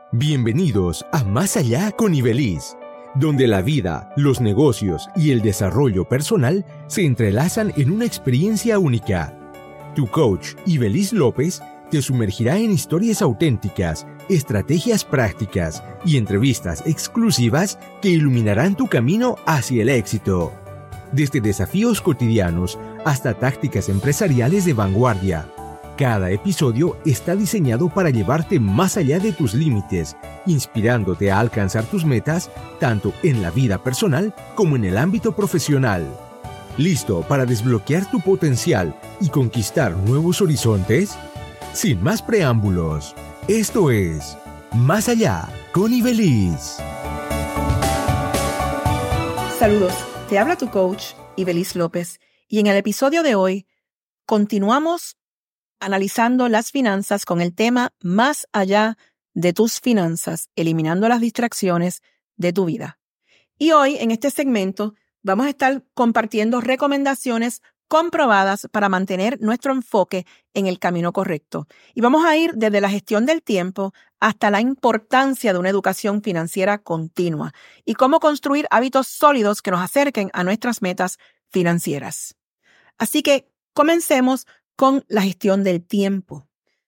Bienvenidos a Más Allá con Ibeliz, donde la vida, los negocios y el desarrollo personal se entrelazan en una experiencia única. Tu coach, Ibeliz López, te sumergirá en historias auténticas, estrategias prácticas y entrevistas exclusivas que iluminarán tu camino hacia el éxito. Desde desafíos cotidianos hasta tácticas empresariales de vanguardia, cada episodio está diseñado para llevarte más allá de tus límites, inspirándote a alcanzar tus metas tanto en la vida personal como en el ámbito profesional. ¿Listo para desbloquear tu potencial y conquistar nuevos horizontes? Sin más preámbulos, esto es Más Allá con Ibeliz. Saludos, te habla tu coach Ibeliz López y en el episodio de hoy continuamos analizando las finanzas con el tema Más allá de tus finanzas, eliminando las distracciones de tu vida. Y hoy en este segmento vamos a estar compartiendo recomendaciones comprobadas para mantener nuestro enfoque en el camino correcto. Y vamos a ir desde la gestión del tiempo hasta la importancia de una educación financiera continua y cómo construir hábitos sólidos que nos acerquen a nuestras metas financieras. Así que comencemos con la gestión del tiempo.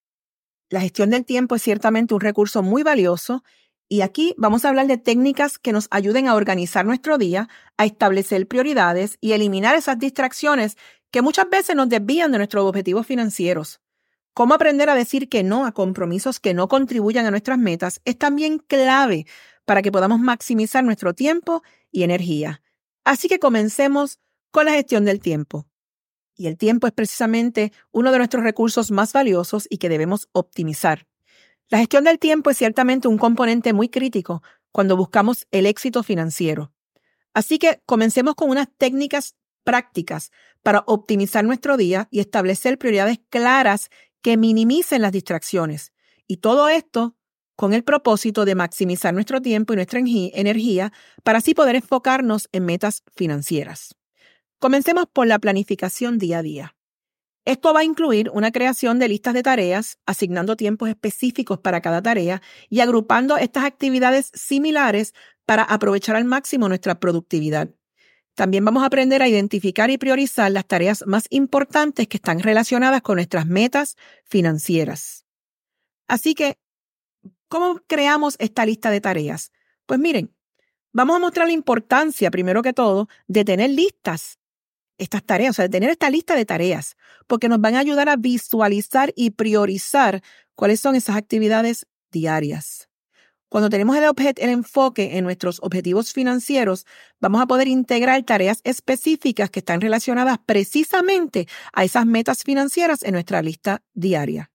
La gestión del tiempo es ciertamente un recurso muy valioso y aquí vamos a hablar de técnicas que nos ayuden a organizar nuestro día, a establecer prioridades y eliminar esas distracciones que muchas veces nos desvían de nuestros objetivos financieros. Cómo aprender a decir que no a compromisos que no contribuyan a nuestras metas es también clave para que podamos maximizar nuestro tiempo y energía. Así que comencemos con la gestión del tiempo. Y el tiempo es precisamente uno de nuestros recursos más valiosos y que debemos optimizar. La gestión del tiempo es ciertamente un componente muy crítico cuando buscamos el éxito financiero. Así que comencemos con unas técnicas prácticas para optimizar nuestro día y establecer prioridades claras que minimicen las distracciones. Y todo esto con el propósito de maximizar nuestro tiempo y nuestra energía para así poder enfocarnos en metas financieras. Comencemos por la planificación día a día. Esto va a incluir una creación de listas de tareas, asignando tiempos específicos para cada tarea y agrupando estas actividades similares para aprovechar al máximo nuestra productividad. También vamos a aprender a identificar y priorizar las tareas más importantes que están relacionadas con nuestras metas financieras. Así que, ¿cómo creamos esta lista de tareas? Pues miren, vamos a mostrar la importancia, primero que todo, de tener listas. Estas tareas, o sea, de tener esta lista de tareas, porque nos van a ayudar a visualizar y priorizar cuáles son esas actividades diarias. Cuando tenemos el enfoque en nuestros objetivos financieros, vamos a poder integrar tareas específicas que están relacionadas precisamente a esas metas financieras en nuestra lista diaria.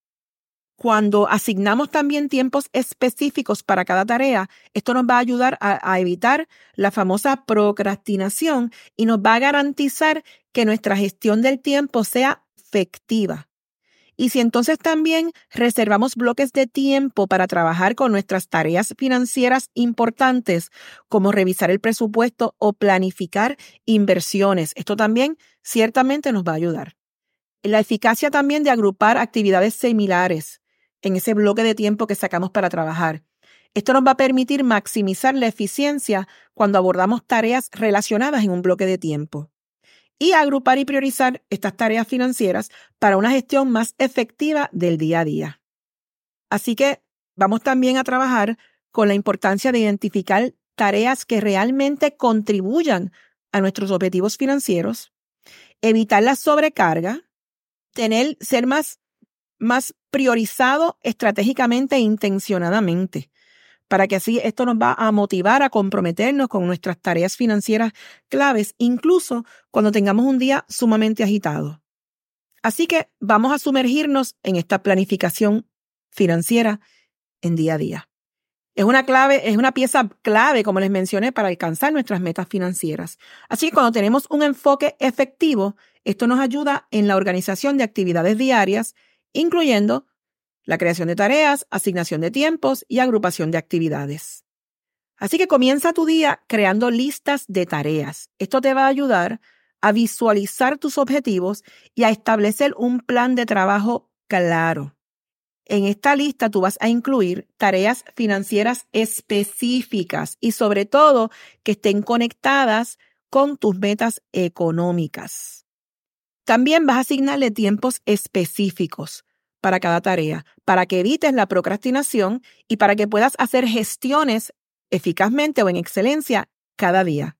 Cuando asignamos también tiempos específicos para cada tarea, esto nos va a ayudar a evitar la famosa procrastinación y nos va a garantizar que nuestra gestión del tiempo sea efectiva. Y si entonces también reservamos bloques de tiempo para trabajar con nuestras tareas financieras importantes, como revisar el presupuesto o planificar inversiones, esto también ciertamente nos va a ayudar. La eficacia también de agrupar actividades similares en ese bloque de tiempo que sacamos para trabajar. Esto nos va a permitir maximizar la eficiencia cuando abordamos tareas relacionadas en un bloque de tiempo. Y agrupar y priorizar estas tareas financieras para una gestión más efectiva del día a día. Así que vamos también a trabajar con la importancia de identificar tareas que realmente contribuyan a nuestros objetivos financieros, evitar la sobrecarga, ser más priorizado estratégicamente e intencionadamente, para que así esto nos va a motivar a comprometernos con nuestras tareas financieras claves, incluso cuando tengamos un día sumamente agitado. Así que vamos a sumergirnos en esta planificación financiera en día a día. Es una pieza clave, como les mencioné, para alcanzar nuestras metas financieras. Así que cuando tenemos un enfoque efectivo, esto nos ayuda en la organización de actividades diarias, incluyendo la creación de tareas, asignación de tiempos y agrupación de actividades. Así que comienza tu día creando listas de tareas. Esto te va a ayudar a visualizar tus objetivos y a establecer un plan de trabajo claro. En esta lista tú vas a incluir tareas financieras específicas y sobre todo que estén conectadas con tus metas económicas. También vas a asignarle tiempos específicos para cada tarea, para que evites la procrastinación y para que puedas hacer gestiones eficazmente o en excelencia cada día.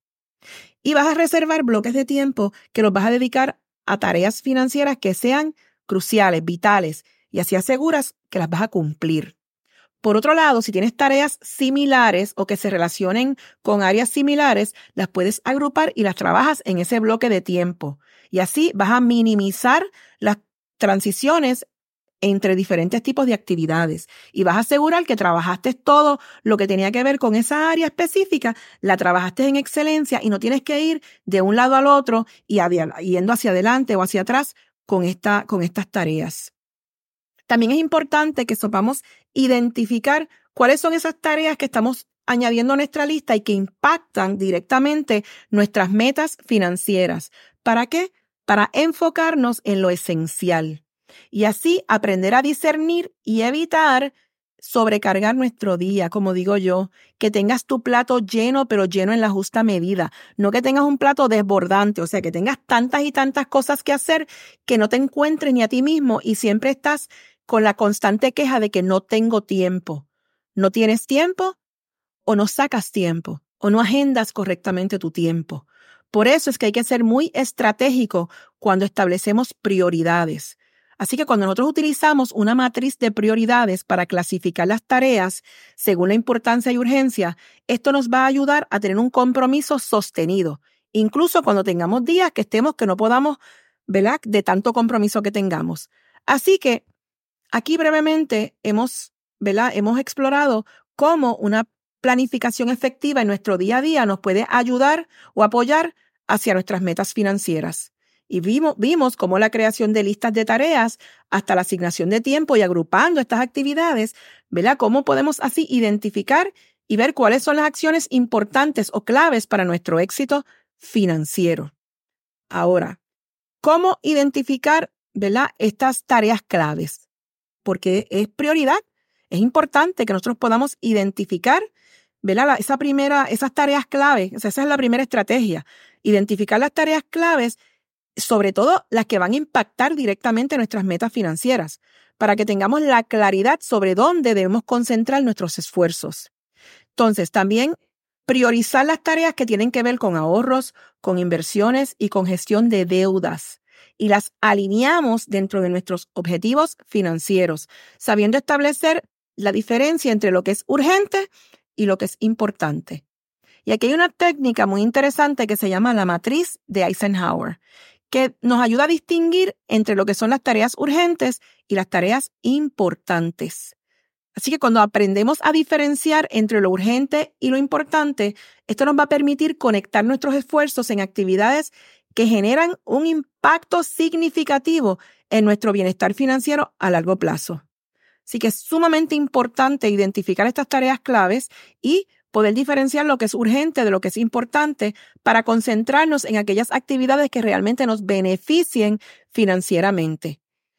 Y vas a reservar bloques de tiempo que los vas a dedicar a tareas financieras que sean cruciales, vitales, y así aseguras que las vas a cumplir. Por otro lado, si tienes tareas similares o que se relacionen con áreas similares, las puedes agrupar y las trabajas en ese bloque de tiempo. Y así vas a minimizar las transiciones entre diferentes tipos de actividades y vas a asegurar que trabajaste todo lo que tenía que ver con esa área específica, la trabajaste en excelencia y no tienes que ir de un lado al otro y yendo hacia adelante o hacia atrás con estas tareas. También es importante que sepamos identificar cuáles son esas tareas que estamos añadiendo a nuestra lista y que impactan directamente nuestras metas financieras. ¿Para qué? Para enfocarnos en lo esencial y así aprender a discernir y evitar sobrecargar nuestro día, como digo yo, que tengas tu plato lleno, pero lleno en la justa medida, no que tengas un plato desbordante, o sea, que tengas tantas y tantas cosas que hacer que no te encuentres ni a ti mismo y siempre estás con la constante queja de que no tengo tiempo. ¿No tienes tiempo? ¿O no sacas tiempo? ¿O no agendas correctamente tu tiempo? Por eso es que hay que ser muy estratégico cuando establecemos prioridades. Así que cuando nosotros utilizamos una matriz de prioridades para clasificar las tareas según la importancia y urgencia, esto nos va a ayudar a tener un compromiso sostenido, incluso cuando tengamos días que no podamos, ¿verdad?, de tanto compromiso que tengamos. Así que aquí brevemente hemos explorado cómo una planificación efectiva en nuestro día a día nos puede ayudar o apoyar hacia nuestras metas financieras. Y vimos cómo la creación de listas de tareas hasta la asignación de tiempo y agrupando estas actividades, ¿verdad?, cómo podemos así identificar y ver cuáles son las acciones importantes o claves para nuestro éxito financiero. Ahora, ¿cómo identificar, ¿verdad?, estas tareas claves? Porque es prioridad, es importante que nosotros podamos identificar, ¿verdad?, esas tareas claves. O sea, esa es la primera estrategia, identificar las tareas claves, sobre todo las que van a impactar directamente nuestras metas financieras, para que tengamos la claridad sobre dónde debemos concentrar nuestros esfuerzos. Entonces, también priorizar las tareas que tienen que ver con ahorros, con inversiones y con gestión de deudas. Y las alineamos dentro de nuestros objetivos financieros, sabiendo establecer la diferencia entre lo que es urgente y lo que es importante. Y aquí hay una técnica muy interesante que se llama la matriz de Eisenhower, que nos ayuda a distinguir entre lo que son las tareas urgentes y las tareas importantes. Así que cuando aprendemos a diferenciar entre lo urgente y lo importante, esto nos va a permitir conectar nuestros esfuerzos en actividades que generan un impacto significativo en nuestro bienestar financiero a largo plazo. Así que es sumamente importante identificar estas tareas claves y poder diferenciar lo que es urgente de lo que es importante para concentrarnos en aquellas actividades que realmente nos beneficien financieramente.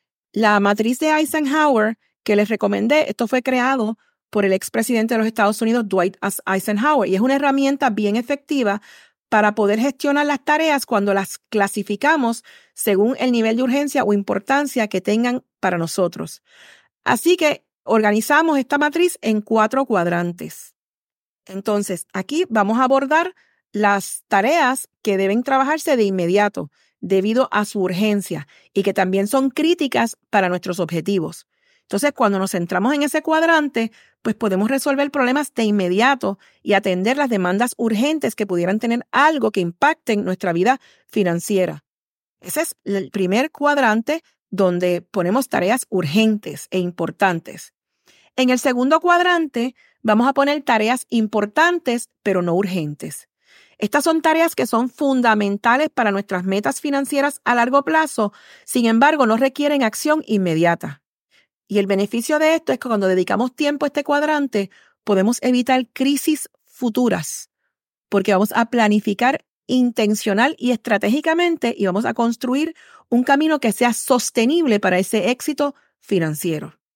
La matriz de Eisenhower que les recomendé, esto fue creado por el expresidente de los Estados Unidos, Dwight Eisenhower, y es una herramienta bien efectiva para poder gestionar las tareas cuando las clasificamos según el nivel de urgencia o importancia que tengan para nosotros. Así que organizamos esta matriz en 4 cuadrantes. Entonces, aquí vamos a abordar las tareas que deben trabajarse de inmediato debido a su urgencia y que también son críticas para nuestros objetivos. Entonces, cuando nos centramos en ese cuadrante, pues podemos resolver problemas de inmediato y atender las demandas urgentes que pudieran tener algo que impacte en nuestra vida financiera. Ese es el primer cuadrante donde ponemos tareas urgentes e importantes. En el segundo cuadrante vamos a poner tareas importantes, pero no urgentes. Estas son tareas que son fundamentales para nuestras metas financieras a largo plazo, sin embargo, no requieren acción inmediata. Y el beneficio de esto es que cuando dedicamos tiempo a este cuadrante, podemos evitar crisis futuras, porque vamos a planificar intencional y estratégicamente y vamos a construir un camino que sea sostenible para ese éxito financiero.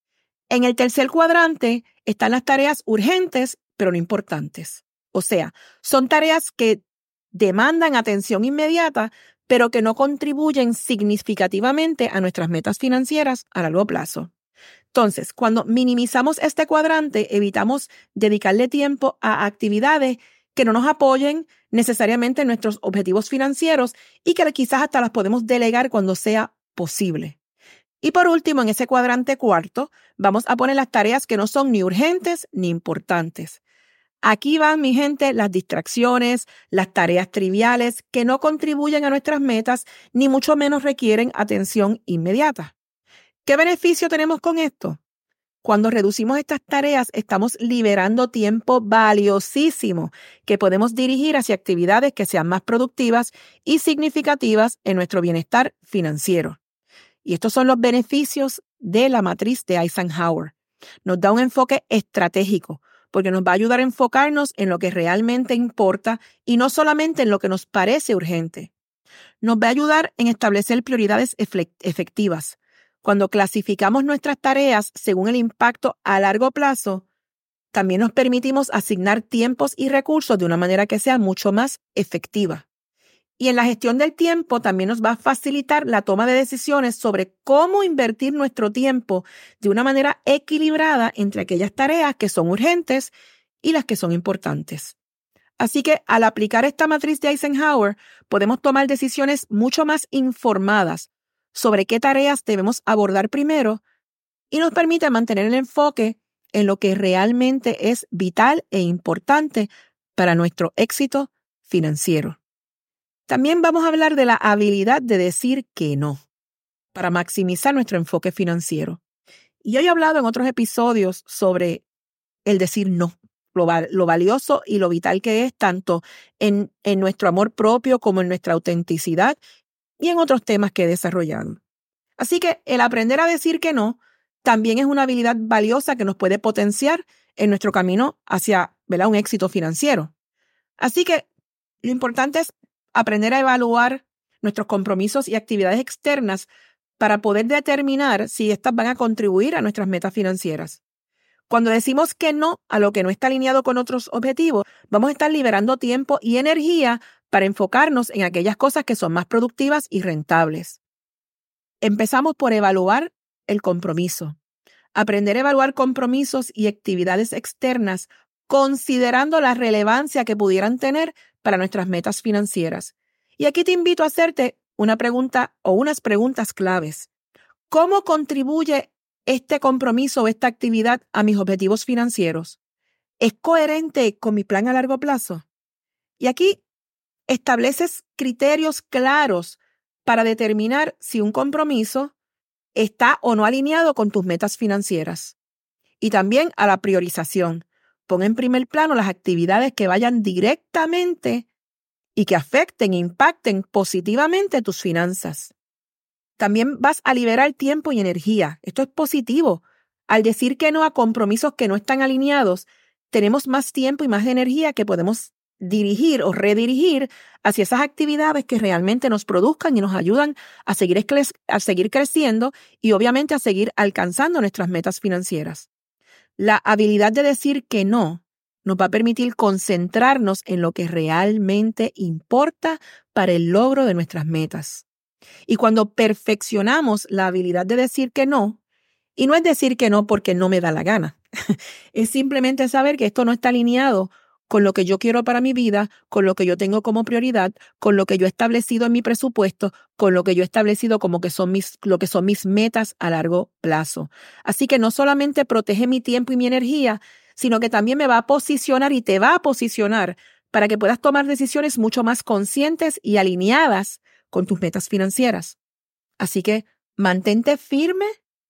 En el tercer cuadrante están las tareas urgentes, pero no importantes. O sea, son tareas que demandan atención inmediata, pero que no contribuyen significativamente a nuestras metas financieras a largo plazo. Entonces, cuando minimizamos este cuadrante, evitamos dedicarle tiempo a actividades que no nos apoyen necesariamente en nuestros objetivos financieros y que quizás hasta las podemos delegar cuando sea posible. Y por último, en ese cuadrante cuarto, vamos a poner las tareas que no son ni urgentes ni importantes. Aquí van, mi gente, las distracciones, las tareas triviales que no contribuyen a nuestras metas ni mucho menos requieren atención inmediata. ¿Qué beneficio tenemos con esto? Cuando reducimos estas tareas, estamos liberando tiempo valiosísimo que podemos dirigir hacia actividades que sean más productivas y significativas en nuestro bienestar financiero. Y estos son los beneficios de la matriz de Eisenhower. Nos da un enfoque estratégico porque nos va a ayudar a enfocarnos en lo que realmente importa y no solamente en lo que nos parece urgente. Nos va a ayudar en establecer prioridades efectivas. Cuando clasificamos nuestras tareas según el impacto a largo plazo, también nos permitimos asignar tiempos y recursos de una manera que sea mucho más efectiva. Y en la gestión del tiempo también nos va a facilitar la toma de decisiones sobre cómo invertir nuestro tiempo de una manera equilibrada entre aquellas tareas que son urgentes y las que son importantes. Así que al aplicar esta matriz de Eisenhower, podemos tomar decisiones mucho más informadas sobre qué tareas debemos abordar primero y nos permite mantener el enfoque en lo que realmente es vital e importante para nuestro éxito financiero. También vamos a hablar de la habilidad de decir que no, para maximizar nuestro enfoque financiero. Y yo he hablado en otros episodios sobre el decir no, lo valioso y lo vital que es tanto en nuestro amor propio como en nuestra autenticidad y en otros temas que he desarrollado. Así que el aprender a decir que no también es una habilidad valiosa que nos puede potenciar en nuestro camino hacia, ¿verdad?, un éxito financiero. Así que lo importante es aprender a evaluar nuestros compromisos y actividades externas para poder determinar si estas van a contribuir a nuestras metas financieras. Cuando decimos que no a lo que no está alineado con otros objetivos, vamos a estar liberando tiempo y energía para enfocarnos en aquellas cosas que son más productivas y rentables. Empezamos por evaluar el compromiso. Aprender a evaluar compromisos y actividades externas considerando la relevancia que pudieran tener para nuestras metas financieras. Y aquí te invito a hacerte una pregunta o unas preguntas claves. ¿Cómo contribuye este compromiso o esta actividad a mis objetivos financieros? ¿Es coherente con mi plan a largo plazo? Y aquí estableces criterios claros para determinar si un compromiso está o no alineado con tus metas financieras. Y también a la priorización. Pon en primer plano las actividades que vayan directamente y que afecten e impacten positivamente tus finanzas. También vas a liberar tiempo y energía. Esto es positivo. Al decir que no a compromisos que no están alineados, tenemos más tiempo y más energía que podemos dirigir o redirigir hacia esas actividades que realmente nos produzcan y nos ayudan a seguir creciendo y obviamente a seguir alcanzando nuestras metas financieras. La habilidad de decir que no nos va a permitir concentrarnos en lo que realmente importa para el logro de nuestras metas. Y cuando perfeccionamos la habilidad de decir que no, y no es decir que no porque no me da la gana, es simplemente saber que esto no está alineado con lo que yo quiero para mi vida, con lo que yo tengo como prioridad, con lo que yo he establecido en mi presupuesto, con lo que yo he establecido como que son lo que son mis metas a largo plazo. Así que no solamente protege mi tiempo y mi energía, sino que también me va a posicionar y te va a posicionar para que puedas tomar decisiones mucho más conscientes y alineadas con tus metas financieras. Así que mantente firme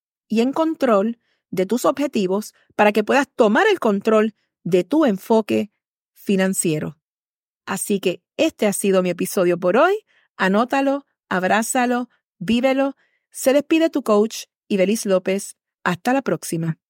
y en control de tus objetivos para que puedas tomar el control de tu enfoque financiero. Así que este ha sido mi episodio por hoy. Anótalo, abrázalo, vívelo. Se despide tu coach, Ibelis López. Hasta la próxima.